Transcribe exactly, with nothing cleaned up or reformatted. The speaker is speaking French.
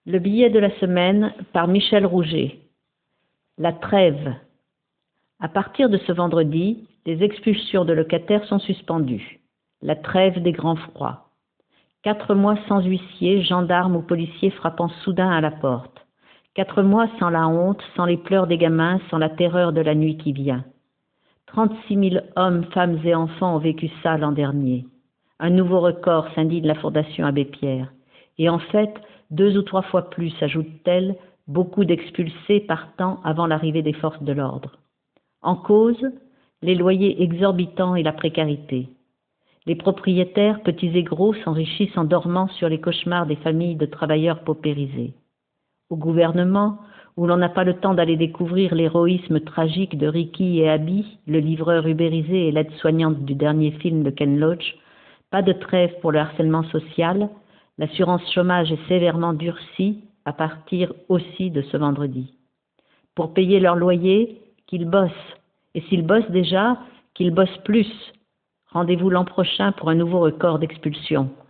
Le billet de la semaine par Michel Rouget. La trêve. À partir de ce vendredi, les expulsions de locataires sont suspendues. La trêve des grands froids. Quatre mois sans huissiers, gendarmes ou policiers frappant soudain à la porte. Quatre mois sans la honte, sans les pleurs des gamins, sans la terreur de la nuit qui vient. Trente-six mille hommes, femmes et enfants ont vécu ça l'an dernier. Un nouveau record, s'indigne la Fondation Abbé Pierre. Et en fait, deux ou trois fois plus, ajoute-t-elle, beaucoup d'expulsés partant avant l'arrivée des forces de l'ordre. En cause, les loyers exorbitants et la précarité. Les propriétaires, petits et gros, s'enrichissent en dormant sur les cauchemars des familles de travailleurs paupérisés. Au gouvernement, où l'on n'a pas le temps d'aller découvrir l'héroïsme tragique de Ricky et Abby, le livreur ubérisé et l'aide-soignante du dernier film de Ken Loach, pas de trêve pour le harcèlement social. L'assurance chômage est sévèrement durcie à partir aussi de ce vendredi. Pour payer leur loyer, qu'ils bossent. Et s'ils bossent déjà, qu'ils bossent plus. Rendez-vous l'an prochain pour un nouveau record d'expulsion.